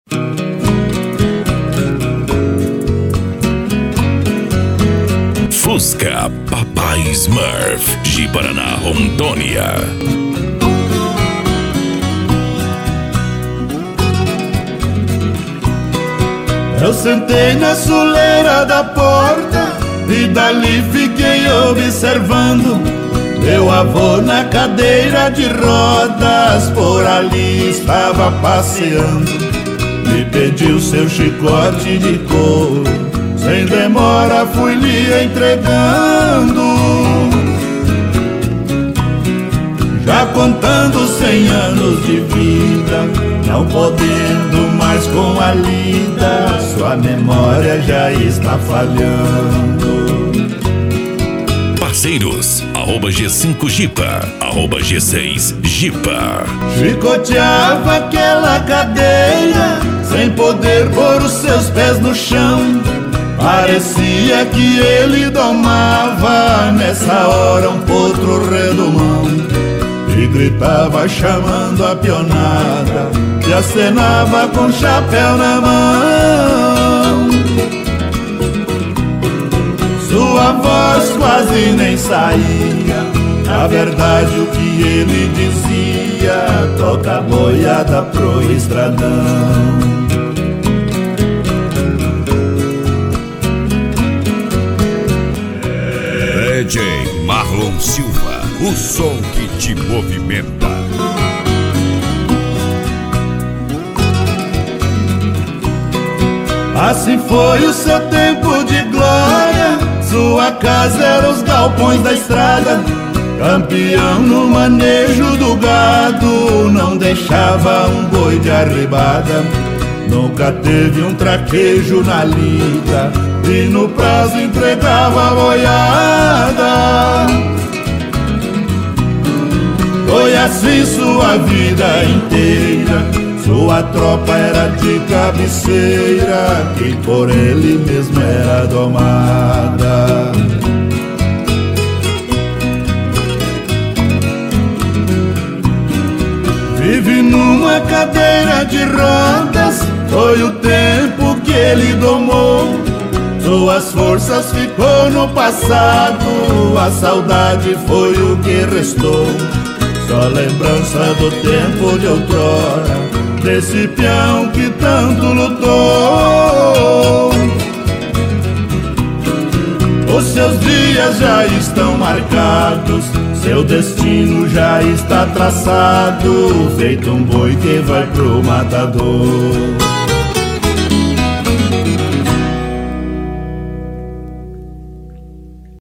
Fusca Papai Smurf, Ji-Paraná, Rondônia. Eu sentei na soleira da porta e dali fiquei observando meu avô na cadeira de rodas, por ali estava passeando. Me pediu seu chicote de couro, sem demora fui lhe entregando. Já contando 100 anos de vida, não podendo mais com a lida, sua memória já está falhando. Parceiros, @G5Jipa, @G6Jipa. Chicoteava aquela cadeira, sem poder pôr os seus pés no chão. Parecia que ele domava nessa hora um potro redomão. E gritava chamando a pionada, e acenava com chapéu na mão. Sua voz quase nem saía, na verdade o que ele dizia: toca a boiada pro estradão. DJ Marlon Silva, o som que te movimenta. Assim foi o seu tempo de glória, sua casa era os galpões da estrada. Campeão no manejo do gado, não deixava um boi de arribada. Nunca teve um traquejo na lida, e no prazo entregava a boiada. Foi assim sua vida inteira, sua tropa era de cabeceira, que por ele mesmo era domada. Vive numa cadeira de rodas, foi o tempo que ele domou. Suas forças ficou no passado, a saudade foi o que restou. Só lembrança do tempo de outrora, desse peão que tanto lutou. Os seus dias já estão marcados, seu destino já está traçado, feito um boi que vai pro matador.